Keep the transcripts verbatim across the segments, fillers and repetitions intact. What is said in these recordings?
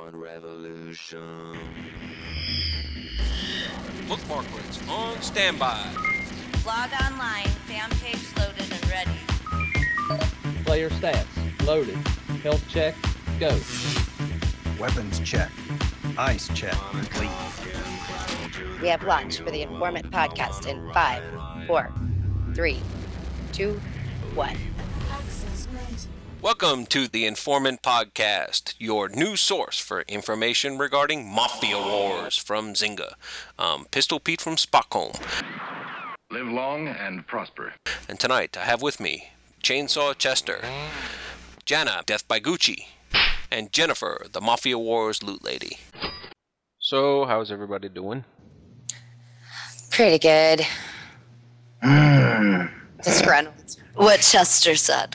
Revolution. Bookmark words on standby. Log online, fan page loaded and ready. Player stats, loaded. Health check, go. Weapons check. Ice check, complete. We have launched for the Informant Podcast in five, four, three, two, one. Welcome to the Informant Podcast, your new source for information regarding Mafia Wars from Zynga. I'm Pistol Pete from Stockholm. Live long and prosper. And tonight I have with me Chainsaw Chester, Jana, Death by Gucci, and Jennifer, the Mafia Wars loot lady. So, how's everybody doing? Pretty good. Mm. Disgruntled. What Chester said.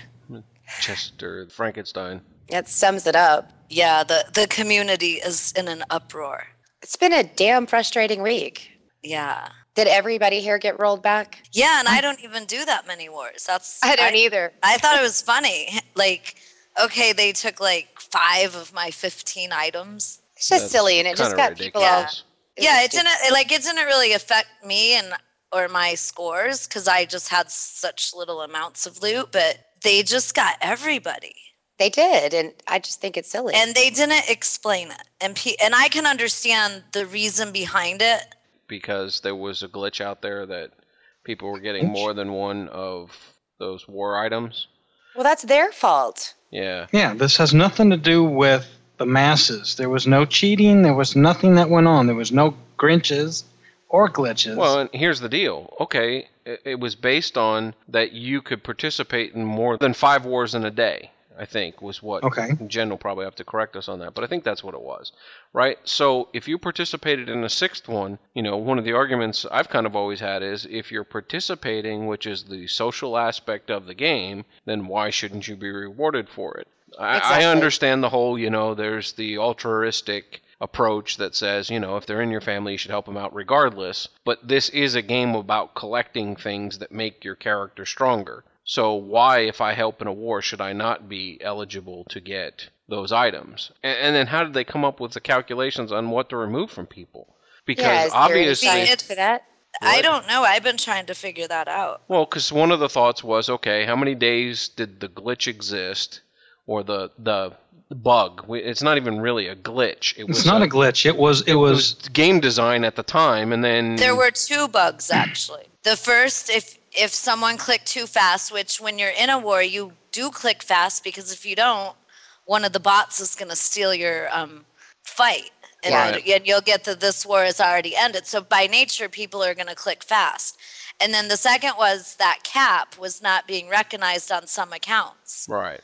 Chester Frankenstein. That sums it up. Yeah, the, the community is in an uproar. It's been a damn frustrating week. Yeah. Did everybody here get rolled back? Yeah, and I don't even do that many wars. That's I don't I, either. I thought it was funny. Like, okay, they took like five of my fifteen items. It's just That's silly, and it just got ridiculous. people all... It yeah, it didn't, it, like, it didn't really affect me and or my scores, because I just had such little amounts of loot, but they just got everybody. They did, and I just think it's silly. And they didn't explain it. And P- and I can understand the reason behind it. Because there was a glitch out there that people were getting more than one of those war items. Well, that's their fault. Yeah. Yeah, this has nothing to do with the masses. There was no cheating. There was nothing that went on. There was no Grinches or glitches. Well, and here's the deal. Okay, it, it was based on that you could participate in more than five wars in a day, I think, was what. Okay. Jen will probably have to correct us on that, but I think that's what it was, right? So if you participated in a sixth one, you know, one of the arguments I've kind of always had is if you're participating, which is the social aspect of the game, then why shouldn't you be rewarded for it? I, exactly. I understand the whole, you know, there's the altruistic approach that says, you know, if they're in your family, you should help them out regardless. But this is a game about collecting things that make your character stronger. So why, if I help in a war, should I not be eligible to get those items? And, and then how did they come up with the calculations on what to remove from people? Because yeah, is obviously... there any science to that? I don't know. I've been trying to figure that out. Well, because one of the thoughts was, okay, how many days did the glitch exist? Or the the bug. It's not even really a glitch. It was it's not a, a glitch. It was it was, it was game design at the time, and then there were two bugs actually. The first, if if someone clicked too fast, which when you're in a war you do click fast, because if you don't, one of the bots is going to steal your um, fight, and, right. and you'll get that this war is already ended. So by nature, people are going to click fast. And then the second was that cap was not being recognized on some accounts. Right.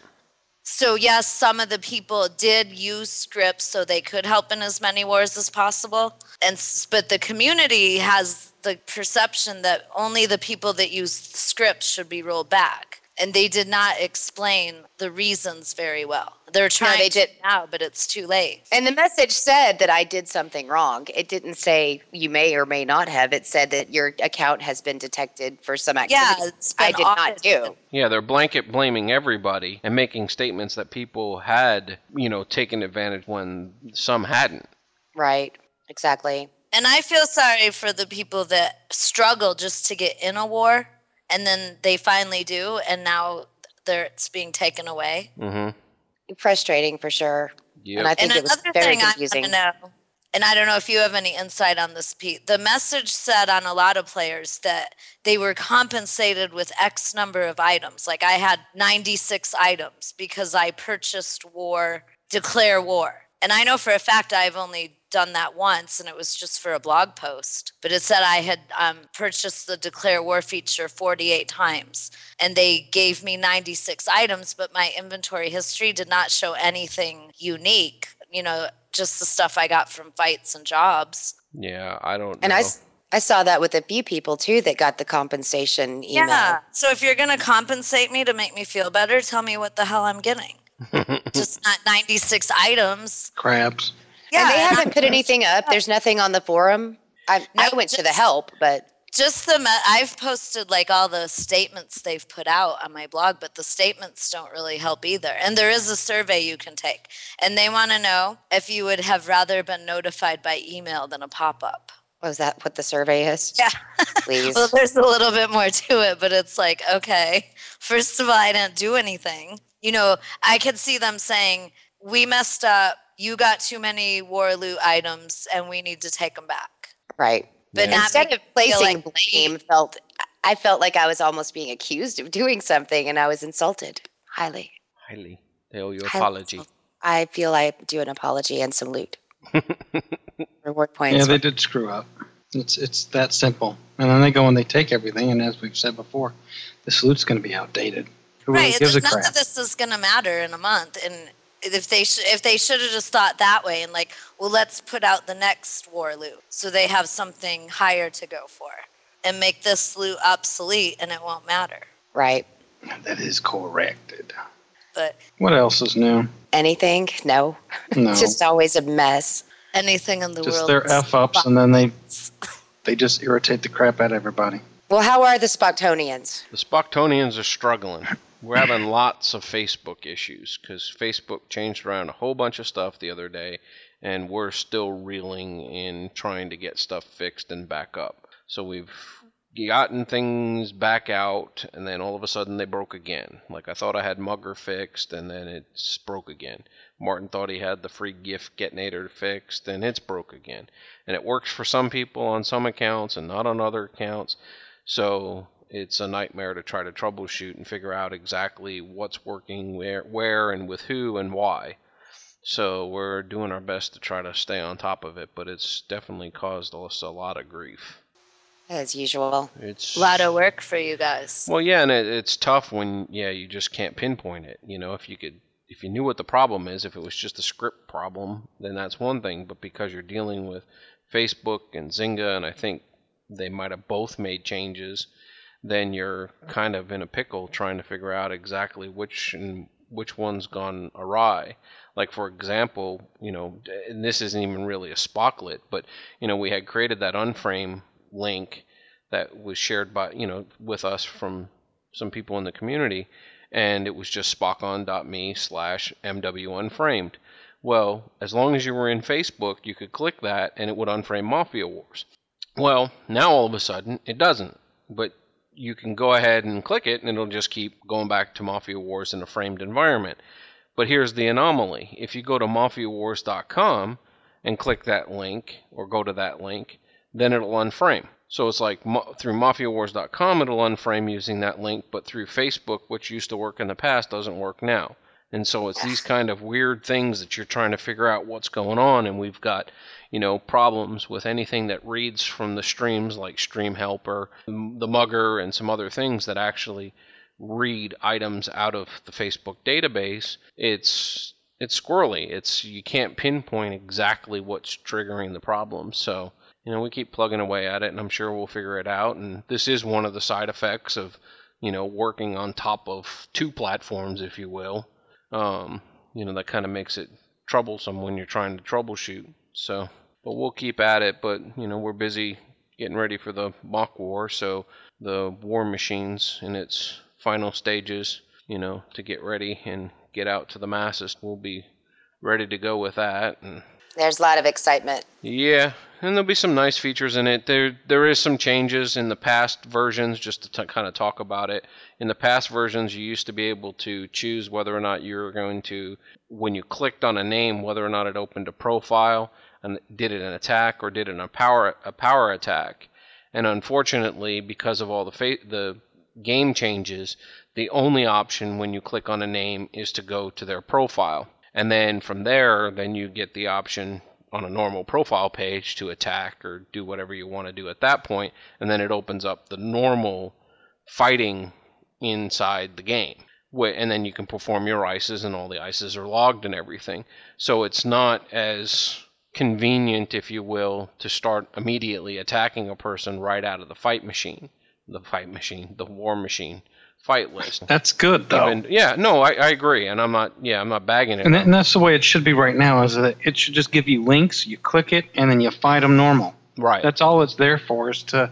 So yes, some of the people did use scripts so they could help in as many wars as possible. And but the community has the perception that only the people that use scripts should be rolled back. And they did not explain the reasons very well. They're trying no, they to did. now, but it's too late. And the message said that I did something wrong. It didn't say you may or may not have. It said that your account has been detected for some activity yeah, it's been I did not do. Yeah, they're blanket blaming everybody and making statements that people had, you know, taken advantage when some hadn't. Right, exactly. And I feel sorry for the people that struggle just to get in a war, and then they finally do, and now they're, it's being taken away. Mm-hmm. Frustrating for sure. Yep. And I think and it was another very thing confusing. I want to know, and I don't know if you have any insight on this, Pete. The message said on a lot of players that they were compensated with X number of items. Like I had ninety-six items because I purchased war, declare war. And I know for a fact I've only done that once, and it was just for a blog post. But it said I had um, purchased the Declare War feature forty-eight times, and they gave me ninety-six items, but my inventory history did not show anything unique, you know, just the stuff I got from fights and jobs. Yeah, I don't and know. I, I saw that with a few people, too, that got the compensation email. Yeah, so if you're going to compensate me to make me feel better, tell me what the hell I'm getting. Just not ninety-six items. Crabs. Yeah, and they and haven't I'm, put anything up. There's nothing on the forum. I, No, I went to the just- help, but Just the, me- I've posted like all the statements they've put out on my blog, but the statements don't really help either. And there is a survey you can take. And they want to know if you would have rather been notified by email than a pop-up. Was that what the survey is? Yeah. Please. Well, there's a little bit more to it, but it's like, okay, first of all, I didn't do anything. You know, I could see them saying, we messed up, you got too many war loot items, and we need to take them back. Right. But Yeah. not Instead make of it feel placing like blame, felt I felt like I was almost being accused of doing something, and I was insulted highly. Highly. They owe you Highly apology. insulted. I feel I do an apology and some loot. Reward points. Yeah, they did screw up. It's it's that simple. And then they go and they take everything, and as we've said before, this loot's going to be outdated. Who really Right, gives it's a none crap? of this is going to matter in a month. And if they sh- if they should have just thought that way and like, well, let's put out the next war loot so they have something higher to go for and make this loot obsolete and it won't matter. Right. That is corrected. But What else is new? Anything? No. No, It's just always a mess. anything in the just world. their is f ups, and then they they just irritate the crap out of everybody. Well, how are the Spoctonians? The Spoctonians are struggling. We're having lots of Facebook issues because Facebook changed around a whole bunch of stuff the other day, and we're still reeling in trying to get stuff fixed and back up. So we've gotten things back out, and then all of a sudden they broke again. Like I thought I had Mugger fixed, and then it's broke again. Martin thought he had the free gift Getnator fixed, and it's broke again. And it works for some people on some accounts and not on other accounts. So it's a nightmare to try to troubleshoot and figure out exactly what's working where, where and with who and why. So we're doing our best to try to stay on top of it, but it's definitely caused us a lot of grief. As usual. It's a lot of work for you guys. Well, yeah, and it, it's tough when yeah you just can't pinpoint it. You know, if you could, if you knew what the problem is, if it was just a script problem, then that's one thing. But because you're dealing with Facebook and Zynga, and I think they might have both made changes, then you're kind of in a pickle trying to figure out exactly which and which one's gone awry. Like, for example, you know, and this isn't even really a Spocklet, but, you know, we had created that Unframe link that was shared by, you know, with us from some people in the community, and it was just spockon.me slash MWUnframed. Well, as long as you were in Facebook, you could click that, and it would unframe Mafia Wars. Well, now all of a sudden, it doesn't. But you can go ahead and click it, and it'll just keep going back to Mafia Wars in a framed environment. But here's the anomaly. If you go to Mafia Wars dot com and click that link, or go to that link, then it'll unframe. So it's like through Mafia Wars dot com, it'll unframe using that link, but through Facebook, which used to work in the past, doesn't work now. And so it's these kind of weird things that you're trying to figure out what's going on, and we've got, you know, problems with anything that reads from the streams like Stream Helper, the Mugger, and some other things that actually read items out of the Facebook database. It's it's squirrely. It's you can't pinpoint exactly what's triggering the problem. So, you know, we keep plugging away at it, and I'm sure we'll figure it out. And this is one of the side effects of, you know, working on top of two platforms, if you will. Um, you know, that kind of makes it troublesome when you're trying to troubleshoot. So, but we'll keep at it. But, you know, we're busy getting ready for the mock war. So the war machines in its final stages, you know, to get ready and get out to the masses. We'll be ready to go with that. And There's a lot of excitement. yeah, and there'll be some nice features in it. There, there is some changes in the past versions, just to t- kind of talk about it. In the past versions, you used to be able to choose whether or not you were going to, when you clicked on a name, whether or not it opened a profile, and did it an attack or did it a power a power attack. And unfortunately, because of all the fa- the game changes, the only option when you click on a name is to go to their profile. And then from there, then you get the option on a normal profile page to attack or do whatever you want to do at that point, and then it opens up the normal fighting inside the game. And then you can perform your ices, and all the ices are logged and everything. So it's not as convenient, if you will, to start immediately attacking a person right out of the fight machine. The fight machine, the war machine fight list. That's good, though. Even, yeah, no, I, I agree, and I'm not. Yeah, I'm not bagging it. And, that, and that's the way it should be right now. Is that it should just give you links, you click it, and then you fight them normal. Right. That's all it's there for, is to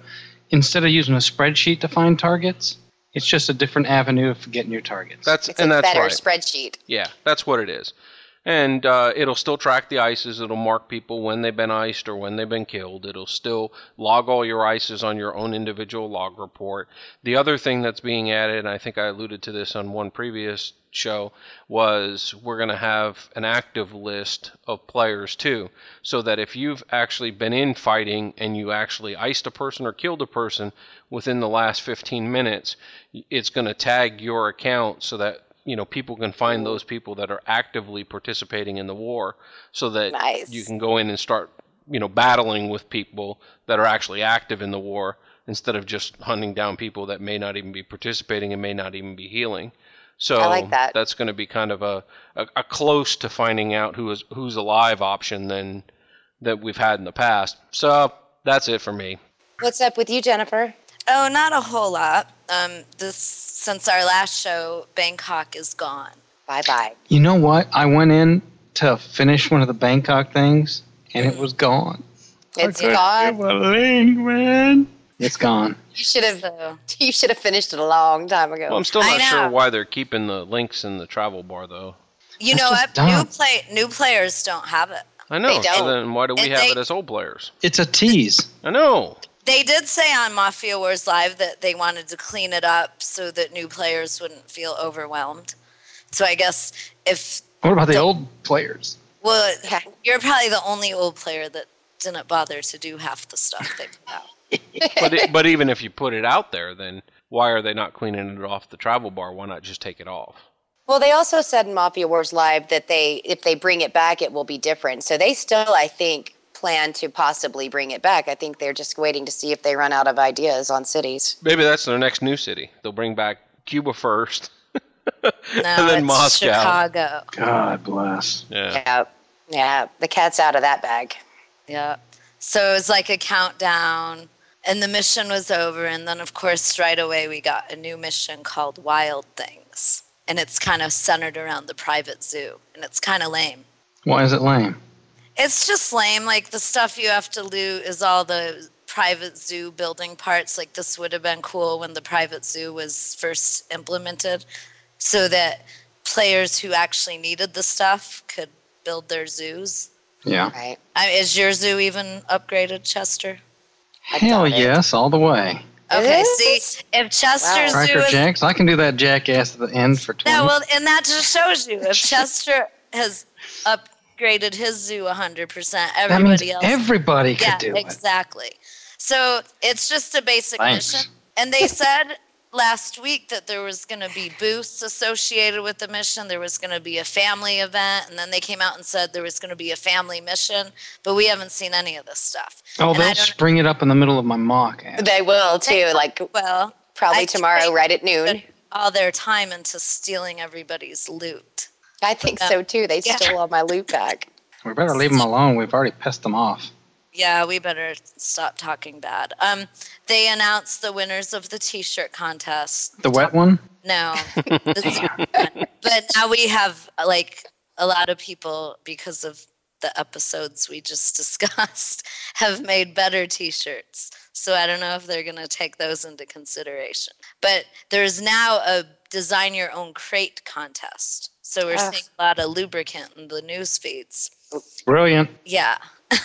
instead of using a spreadsheet to find targets, it's just a different avenue of getting your targets. That's It's and a that's better right. spreadsheet. Yeah, that's what it is. And uh, it'll still track the ices. It'll mark people when they've been iced or when they've been killed. It'll still log all your ices on your own individual log report. The other thing that's being added, and I think I alluded to this on one previous show, was we're going to have an active list of players too, so that if you've actually been in fighting and you actually iced a person or killed a person within the last fifteen minutes, it's going to tag your account so that you know, people can find those people that are actively participating in the war, so that Nice. you can go in and start, you know, battling with people that are actually active in the war instead of just hunting down people that may not even be participating and may not even be healing. So I like that. That's going to be kind of a, a, a close to finding out who is who's alive option than that we've had in the past. So that's it for me. What's up with you, Jennifer? Oh, not a whole lot. Um, this since our last show, Bangkok is gone. Bye bye. You know what? I went in to finish one of the Bangkok things, and it was gone. It's I gone. couldn't give a link, man. It's gone. You should have. So, You should have finished it a long time ago. Well, I'm still I not sure know. why they're keeping the links in the travel bar, though. you That's know just what? dumb. New play new players don't have it. I know. They don't. So then why do we And have they- it as old players? It's a tease. I know. They did say on Mafia Wars Live that they wanted to clean it up so that new players wouldn't feel overwhelmed. So I guess if What about the The- old players? well, Okay. you're probably the only old player that didn't bother to do half the stuff they put out. But it, but even if you put it out there, then why are they not cleaning it off the travel bar? Why not just take it off? Well, they also said in Mafia Wars Live that they, if they bring it back, it will be different. So they still, I think, plan to possibly bring it back. I think they're just waiting to see if they run out of ideas on cities. Maybe that's their next new city. They'll bring back Cuba first. No, And then it's Moscow. Chicago. God bless. Yeah. Yeah, yeah. The cat's out of that bag. Yeah. So it was like a countdown, and the mission was over. And then, of course, right away, we got a new mission called Wild Things. And it's kind of centered around the private zoo. And it's kind of lame. Why is it lame? It's just lame. Like, the stuff you have to loot is all the private zoo building parts. Like, this would have been cool when the private zoo was first implemented, so that players who actually needed the stuff could build their zoos. Yeah. Right. I, is your zoo even upgraded, Chester? I Hell doubt it. yes, all the way. Okay, Is see, if Chester's Wow. zoo Cracker is Jacks, I can do that jackass at the end for twenty. no, well, and that just shows you if Chester has upgraded his zoo one hundred percent, that means everybody else. everybody could yeah, do it. exactly. So it's just a basic Thanks. mission, and they said last week that there was going to be booths associated with the mission. There was going to be a family event, and then they came out and said there was going to be a family mission. But we haven't seen any of this stuff. Oh, And I they'll don't- spring it up in the middle of my mock ad. They will too. Like Well, probably I tomorrow, think right at they noon. put all their time into stealing everybody's loot. I think so too. They Yeah. stole all my loot back. We better leave them alone. We've already pissed them off. Yeah, we better stop talking bad. Um, they announced the winners of the T-shirt contest. The wet one? No, the zero one. But now we have like a lot of people, because of the episodes we just discussed, have made better T-shirts. So I don't know if they're going to take those into consideration. But there's now a design your own crate contest. So we're Ah. seeing a lot of lubricant in the news feeds. Brilliant. Yeah.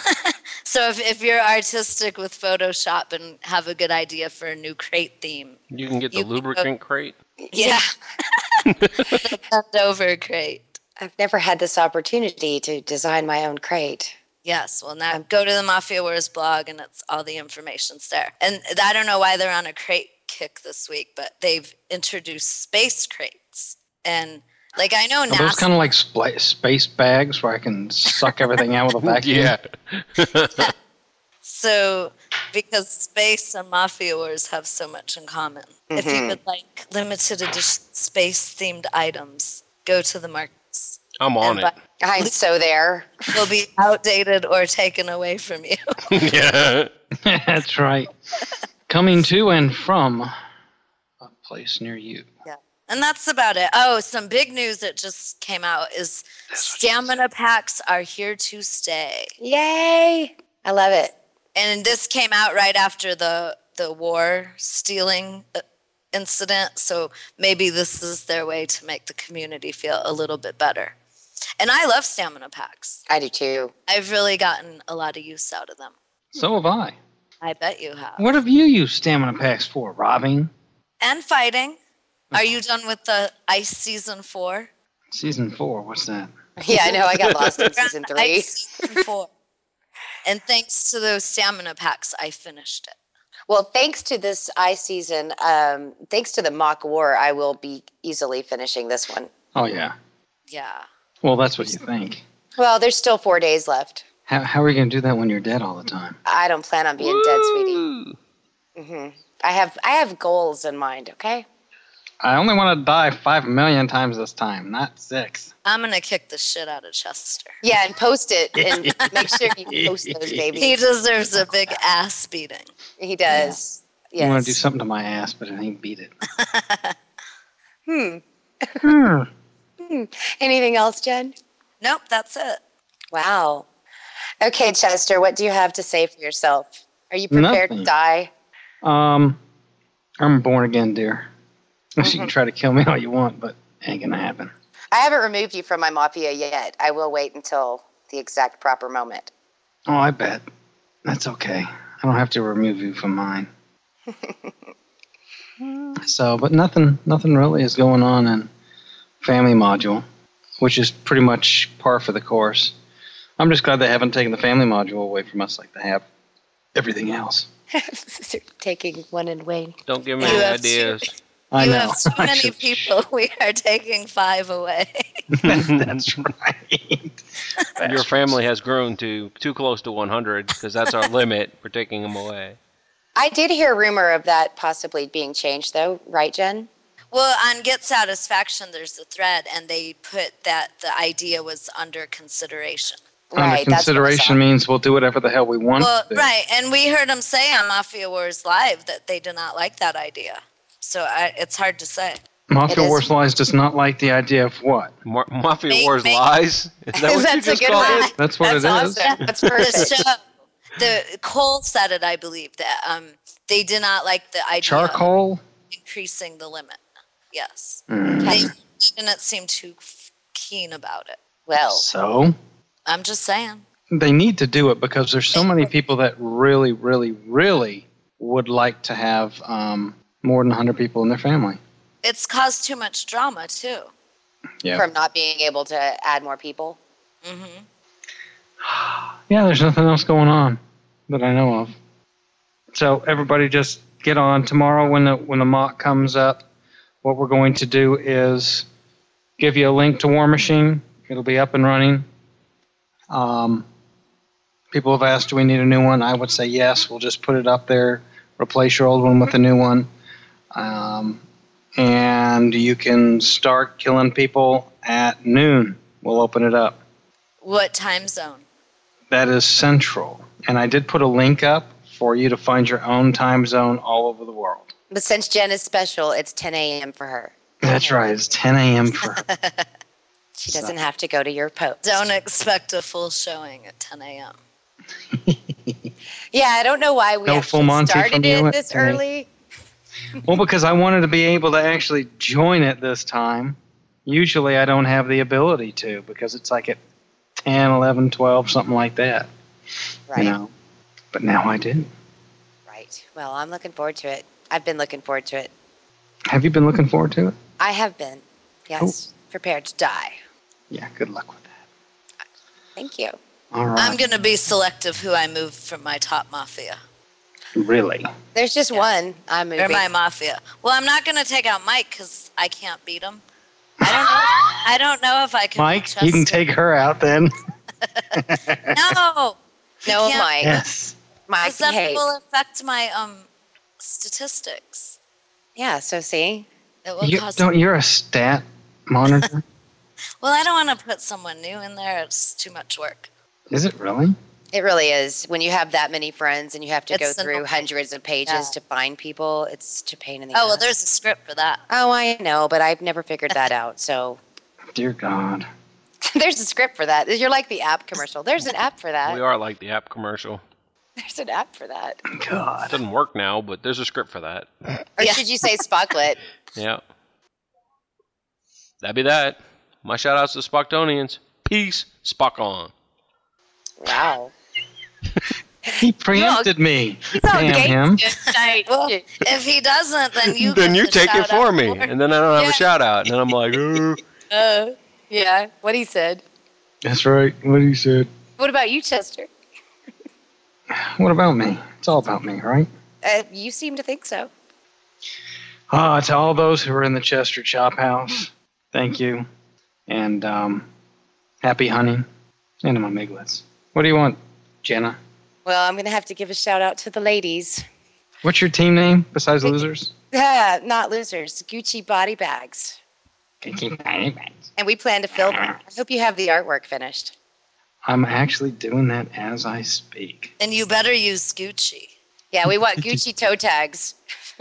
So if, if you're artistic with Photoshop and have a good idea for a new crate theme, You can get the You can go- lubricant crate. yeah, the bent over crate. I've never had this opportunity to design my own crate. Yes, well now go to the Mafia Wars blog and it's all the information's there. And I don't know why they're on a crate kick this week, but they've introduced space crates. And like I know Are those NASA, kind of like spla- space bags where I can suck everything out with a vacuum? Yeah. so because space and Mafia Wars have so much in common. If you would like limited edition space themed items, go to the markets. I'm on And it. I'm so there. Will be outdated or taken away from you. Yeah. That's right. Coming to and from a place near you. Yeah. And that's about it. Oh, some big news that just came out is stamina packs are here to stay. Yay! I love it. And this came out right after the the war stealing uh, incident. So maybe this is their way to make the community feel a little bit better. And I love stamina packs. I do too. I've really gotten a lot of use out of them. So have I. I bet you have. What have you used stamina packs for? Robbing? And fighting. Are you done with the Ice Season four? Season four, what's that? Yeah, I know. I got lost in season three. Ice Season four. And thanks to those stamina packs, I finished it. Well, thanks to this ice season, um, thanks to the mock war, I will be easily finishing this one. Oh, yeah. Yeah. Well, that's what you think. Well, there's still four days left. How, how are you going to do that when you're dead all the time? I don't plan on being dead, sweetie. hmm I have I have goals in mind, okay? I only want to die five million times this time, not six. I'm going to kick the shit out of Chester. Yeah, and post it and make sure you post those babies. He deserves a big ass beating. He does. I want Yes. to do something to my ass, but I ain't beat it. Hmm. Hmm. Anything else, Jen? Nope, that's it. Wow. Okay, Chester, what do you have to say for yourself? Are you prepared Nothing. to die? Um, I'm born again, dear. You Mm-hmm. can try to kill me all you want, but ain't gonna happen. I haven't removed you from my mafia yet. I will wait until the exact proper moment. Oh, I bet. That's okay. I don't have to remove you from mine. So, but nothing, nothing really is going on in family module, which is pretty much par for the course. I'm just glad they haven't taken the family module away from us like they have everything else. Taking one and Wayne. Don't give me You any have ideas. I you know. have too I many should- people. We are taking five away. That's right. Your family has grown to too close to one hundred because that's our limit for taking them away. I did hear a rumor of that possibly being changed, though, right, Jen? Well, on Get Satisfaction, there's a thread, and they put that the idea was under consideration. Under Right, that's what I consideration saw. means we'll do whatever the hell we want. Well, to. right, and we heard them say on Mafia Wars Live that they did not like that idea. So I, it's hard to say. Mafia It is- Wars Lies does not like the idea of what? Mar- Mafia Make- Wars make- Lies? Is that what you That's a just good called one. it? That's what That's it is. awesome. That's The perfect. show, the Cole said it, I believe, that um, they did not like the idea Charcoal? of increasing the limit. Yes. Mm. They didn't seem too f- keen about it. Well, So? I'm just saying. They need to do it because there's so many people that really, really, really would like to have um, more than one hundred people in their family. It's caused too much drama, too. Yeah. from not being able to add more people. hmm Yeah, there's nothing else going on that I know of. So everybody just get on tomorrow when the when the mock comes up. What we're going to do is give you a link to War Machine. It'll be up and running. Um, people have asked, do we need a new one? I would say yes. We'll just put it up there, replace your old one with a new one. Um, and you can start killing people at noon. We'll open it up. What time zone? That is central. And I did put a link up for you to find your own time zone all over the world. But since Jen is special, it's ten a.m. for her. That's right. It's ten a.m. for her. She doesn't have to go to your post. Don't expect a full showing at ten a.m. Yeah, I don't know why we No actually full Monty started from you it at this ten a.m. early. Well, because I wanted to be able to actually join it this time. Usually I don't have the ability to because it's like at ten, eleven, twelve, something like that. Right, You know. But now I do. right. Well, I'm looking forward to it. I've been looking forward to it. Have you been looking forward to it? I have been. Yes, prepared to die. Yeah, good luck with that. Thank you. All right. I'm going to be selective who I move from my top mafia. Really? There's just one I'm Or moving. my mafia. Well, I'm not going to take out Mike because I can't beat him. I don't know. I don't know if I can. Mike, beat you can Chester. take her out then. No. No, can't- Mike. Yes. Mike, Because that behave. will affect my um statistics. Yeah, so see? It will You, cause. don't, you're a stat monitor. Well, I don't want to put someone new in there. It's too much work. Is it really? It really is. When you have that many friends and you have to It's go through annoying. hundreds of pages Yeah. to find people, it's such a pain in the Oh, well, ass. there's a script for that. Oh, I know, but I've never figured that out. So Dear God. there's a script for that. You're like the app commercial. There's an app for that. We are like the app commercial. There's an app for that. God. It doesn't work now, but there's a script for that. Or Yeah. should you say Spocklet? Yeah. That'd be that. My shout outs to the Spocktonians. Peace, Spock on. Wow. He preempted me. He's all Damn him. gangster. Well, if he doesn't, then you then get you the take it shout for out me, and then I don't have Yeah. a shout out, and then I'm like, ooh. Uh, yeah, what he said. That's right. What he said. What about you, Chester? What about me? It's all about me, right? Uh, you seem to think so. Ah, to all those who are in the Chester Chop House, thank you. And um, happy hunting. And my miglets. What do you want, Jenna? Well, I'm going to have to give a shout out to the ladies. What's your team name besides Losers? Ah, not losers. Gucci body bags. And we plan to film them. I hope you have the artwork finished. I'm actually doing that as I speak. And you better use Gucci. Yeah, we want Gucci toe tags.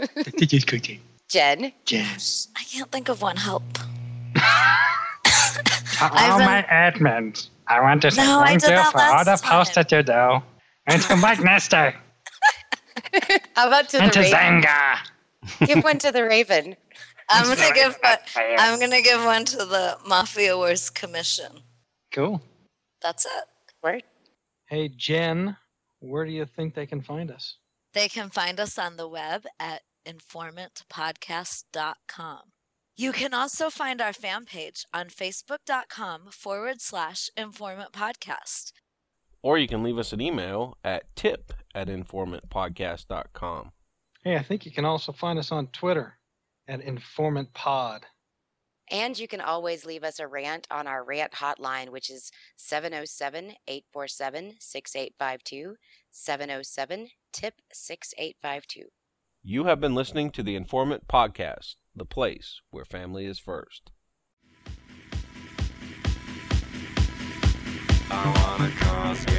Jen? Yes. I can't think of one. Help. To all I've been- my admins, I want to say No, I thank did you that for all the last posts time. that you do. And to Mike Nestor. How about to the And to Raven? Zanga. Give one to the Raven. I'm gonna give. One, I'm gonna give one to the Mafia Wars Commission. Cool. That's it. Word. Hey, Jen, where do you think they can find us? They can find us on the web at informant podcast dot com. You can also find our fan page on facebook.com forward slash informant podcast. Or you can leave us an email at tip at informant podcast dot com. Hey, I think you can also find us on Twitter at Informant Pod. And you can always leave us a rant on our rant hotline, which is seven oh seven, eight four seven, six eight five two, seven oh seven, T I P six eight five two. You have been listening to the Informant Podcast, the place where family is first. I wanna cross